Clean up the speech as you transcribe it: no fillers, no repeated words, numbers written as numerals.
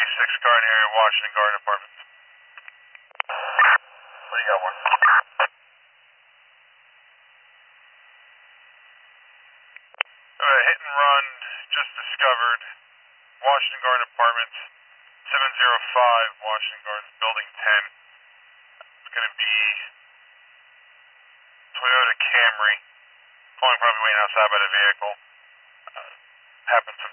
6 car in the area, Washington Garden Apartments. What do you got, one? Hit and run, just discovered, Washington Garden Apartments, 705 Washington Gardens, Building 10. It's going to be Toyota Camry, pulling probably waiting outside by the vehicle. Happens to